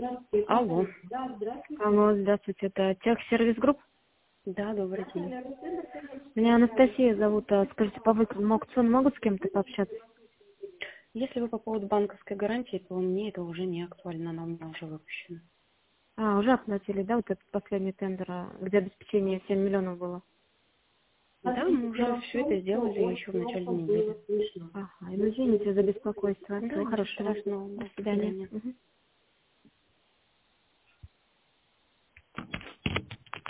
Алло. Алло, здравствуйте, это Техсервис Групп? Да, добрый день. Меня Анастасия зовут. Скажите, по выигранному аукциону могу с кем-то пообщаться? Если вы по поводу банковской гарантии, то мне это уже не актуально, она у меня уже выпущена. Уже оплатили, да, вот этот последний тендер, где обеспечение 7 миллионов было? Да, мы уже все это сделали еще в начале недели. Ага, извините за беспокойство. Да, Всего ничего хорошего. страшного. До До свидания. свидания. Мгм.